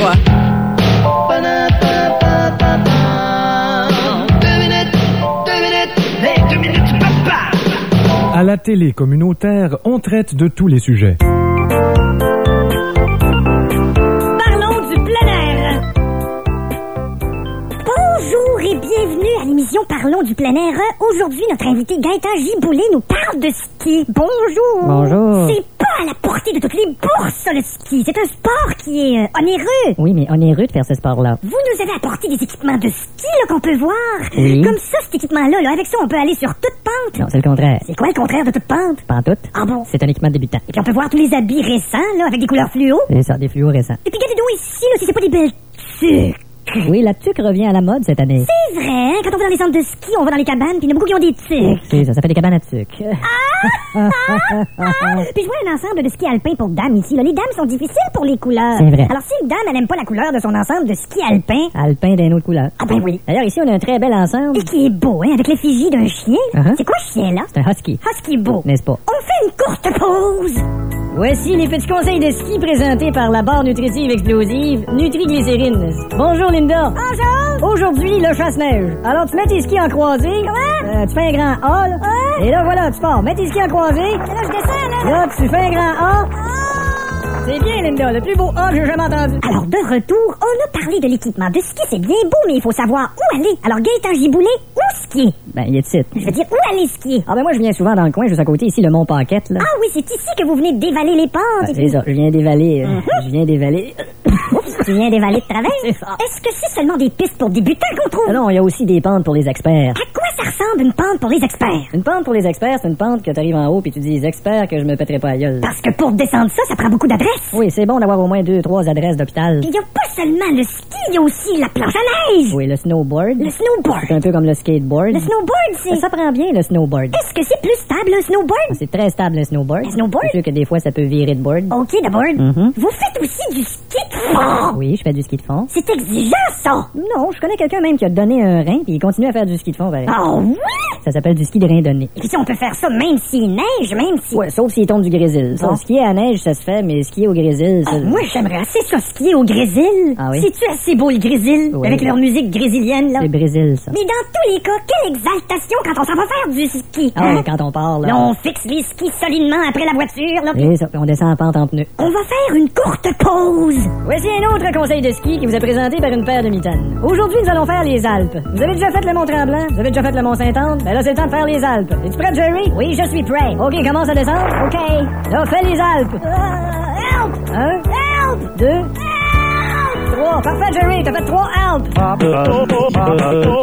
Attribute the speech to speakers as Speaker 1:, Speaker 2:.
Speaker 1: toi.
Speaker 2: À la télé communautaire, on traite de tous les sujets.
Speaker 3: Parlons du plein air. Bonjour et bienvenue à l'émission Parlons du plein air. Aujourd'hui, notre invité Gaëtan Giboulet nous parle de ski. Bonjour.
Speaker 4: Bonjour.
Speaker 3: C'est pas à la portée de toutes les bourses, le ski. C'est un sport qui est onéreux.
Speaker 4: Oui, mais onéreux de faire ce sport-là.
Speaker 3: Vous nous avez apporté des équipements de ski là, qu'on peut voir.
Speaker 4: Oui.
Speaker 3: Comme ça, cet équipement-là, là, avec ça, on peut aller sur toute pente.
Speaker 4: Non, c'est le contraire.
Speaker 3: C'est quoi le contraire de toute pente?
Speaker 4: Pantoute.
Speaker 3: Ah bon?
Speaker 4: C'est un équipement de débutant.
Speaker 3: Et puis on peut voir tous les habits récents, là, avec des couleurs fluo.
Speaker 4: C'est ça, des fluorescents.
Speaker 3: Et puis regardez donc ici, là, si c'est pas des belles tuques.
Speaker 4: Oui, la tuque revient à la mode cette année.
Speaker 3: C'est vrai, hein? Quand on va dans les centres de ski, on va dans les cabanes, puis il y en a beaucoup qui ont des tuques.
Speaker 4: C'est ça, ça fait des cabanes à tuque.
Speaker 3: Puis je vois un ensemble de ski alpin pour dames ici. Là. Les dames sont difficiles pour les couleurs.
Speaker 4: C'est vrai.
Speaker 3: Alors si une dame, elle aime pas la couleur de son ensemble de ski alpin...
Speaker 4: Alpin d'un autre couleur.
Speaker 3: Ah ben oui.
Speaker 4: D'ailleurs, ici, on a un très bel ensemble.
Speaker 3: Et qui est beau, hein? Avec l'effigie d'un chien. C'est quoi ce chien-là?
Speaker 4: C'est un husky.
Speaker 3: Husky beau.
Speaker 4: N'est-ce pas?
Speaker 3: On fait une courte pause.
Speaker 4: Voici les petits conseils de ski présentés par la barre nutritive explosive Nutri-Glycérine. Bonjour, Linda.
Speaker 3: Bonjour.
Speaker 4: Aujourd'hui, le chasse-neige. Alors, tu mets tes skis en croisée.
Speaker 3: Comment?
Speaker 4: Tu fais un grand A, là.
Speaker 3: Ouais.
Speaker 4: Et là, voilà, tu pars. Mets tes skis en croisée.
Speaker 3: Là, je descends, là.
Speaker 4: Là, tu fais un grand A. C'est bien, Linda. Le plus beau A que j'ai jamais entendu.
Speaker 3: Alors, de retour, on a parlé de l'équipement de ski. C'est bien beau, mais il faut savoir où aller. Alors, Gaëtan Giboulet, où skier?
Speaker 4: Ben, il est de site.
Speaker 3: Je veux dire, où aller skier?
Speaker 4: Ah ben moi, je viens souvent dans le coin, juste à côté, ici, le Mont Paquette, là.
Speaker 3: Ah oui, c'est ici que vous venez dévaler les pentes.
Speaker 4: C'est ça, je viens dévaler. Je viens dévaler.
Speaker 3: Tu viens dévaler de travers?
Speaker 4: C'est ça.
Speaker 3: Est-ce que c'est seulement des pistes pour débutants qu'on trouve?
Speaker 4: Ah non, il y a aussi des pentes pour les experts.
Speaker 3: À quoi ça ressemble une pente pour les experts?
Speaker 4: Une pente pour les experts, c'est une pente que t'arrives en haut puis tu dis les experts que je me pèterai pas la gueule.
Speaker 3: Parce que pour descendre ça, ça prend beaucoup d'adresses.
Speaker 4: Oui, c'est bon d'avoir au moins 2-3 adresses d'hôpital.
Speaker 3: Puis il y a pas seulement le ski, il y a aussi la planche à neige.
Speaker 4: Oui, le snowboard.
Speaker 3: Le snowboard.
Speaker 4: C'est un peu comme le skateboard.
Speaker 3: Le snowboard, c'est...
Speaker 4: Ça prend bien le snowboard.
Speaker 3: Est-ce que c'est plus stable, un snowboard?
Speaker 4: C'est très stable le snowboard.
Speaker 3: Le snowboard?
Speaker 4: C'est sûr que des fois ça peut virer de board.
Speaker 3: OK, d'abord. Vous faites aussi du ski de fond.
Speaker 4: Oui, je fais du ski de fond.
Speaker 3: C'est exigeant, ça.
Speaker 4: Non, je connais quelqu'un même qui a donné un rein puis il continue à faire du ski de fond. Ben,
Speaker 3: Ah oui?
Speaker 4: ça s'appelle du ski de randonnée.
Speaker 3: Et puis si on peut faire ça même s'il neige, même si...
Speaker 4: Ouais, sauf s'il tombe du grésil.
Speaker 3: Bon.
Speaker 4: Skier à neige, ça se fait, mais skier au grésil, ça...
Speaker 3: Moi, j'aimerais assez ça skier au Grésil.
Speaker 4: Ah oui?
Speaker 3: C'est-tu assez beau, le Grésil?
Speaker 4: Oui.
Speaker 3: Avec leur musique grésilienne, là?
Speaker 4: C'est Brésil, ça.
Speaker 3: Mais dans tous les cas, quelle exaltation quand on s'en va faire du ski.
Speaker 4: Ah
Speaker 3: hein?
Speaker 4: ouais, quand on part, là.
Speaker 3: Là, on fixe les skis solidement après la voiture, là.
Speaker 4: Et ça, puis on descend en pente en pneus.
Speaker 3: On va faire une courte pause.
Speaker 4: Voici un autre conseil de ski qui vous est présenté par une paire de mitaines. Aujourd'hui, nous allons faire les Alpes. Vous avez déjà fait le Mont-Tremblant? Vous avez déjà fait le Mont-Saint-Anne? Ben là, c'est le temps de faire les Alpes. Es-tu prêt, Jerry?
Speaker 3: Oui, je suis prêt.
Speaker 4: OK, commence à descendre.
Speaker 3: OK.
Speaker 4: Là, fais les Alpes.
Speaker 3: Help!
Speaker 4: 1,
Speaker 3: Help!
Speaker 4: 2,
Speaker 3: Help!
Speaker 4: 3. Parfait, Jerry, t'as fait 3 Alpes.